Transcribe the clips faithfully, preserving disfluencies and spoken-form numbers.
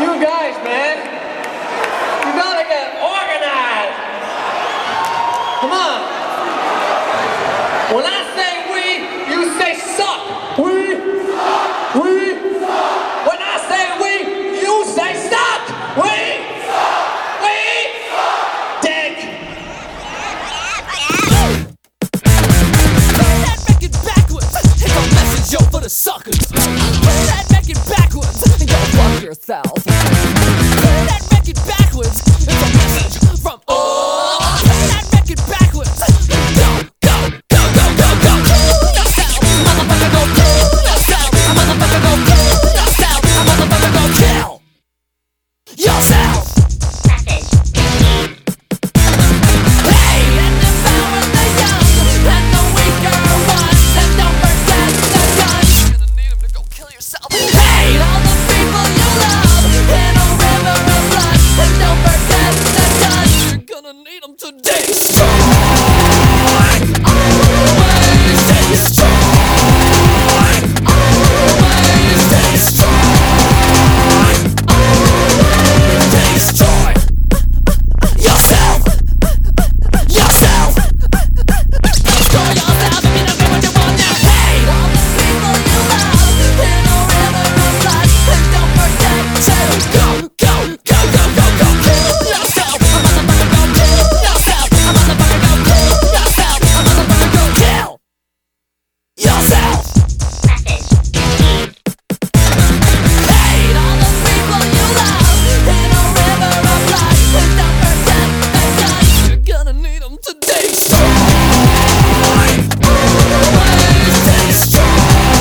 You guys, man, you gotta get organized. Come on. When I say we, you say suck. We, we. When I say we, you say suck. We, we, dick. Play that record backwards. It's a message, yo, for the suckers. Play that record backwards and go fuck yourself. Play that record backwards. It's a message from all. Play that record backwards. Go, go, go, go, go, go. Kill yourself, motherfucker, go kill yourself. Motherfucker, go kill yourself. Motherfucker, go kill yourself. Hey, and empower the young and the weaker ones, and don't forget the gun. You're gonna need 'em to go kill yourself. Hey, all the people you love in a river of blood, and don't forget the gun. You're gonna need 'em to destroy. Always destroy. Always destroy. Always destroy yourself. Yourself. Destroy yourself if you don't get what you want now. Hey, all the people you love in a river of blood, and don't forget to go, go, go, go, go, go, kill yourself. A motherfucker, go kill yourself. A motherfucker, go kill yourself. A motherfucker, go kill yourself. Hey, all the people you love in a river of blood, and don't forget the gun. You're gonna need 'em to destroy. Always destroy.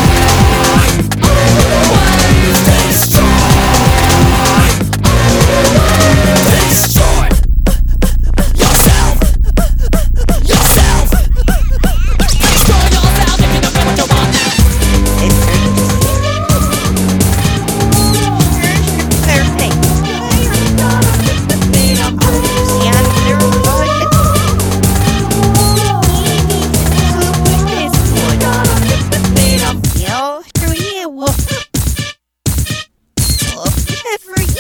Always destroy. Always destroy yourself. Yourself. Destroy yourself if you don't get what you want now. Every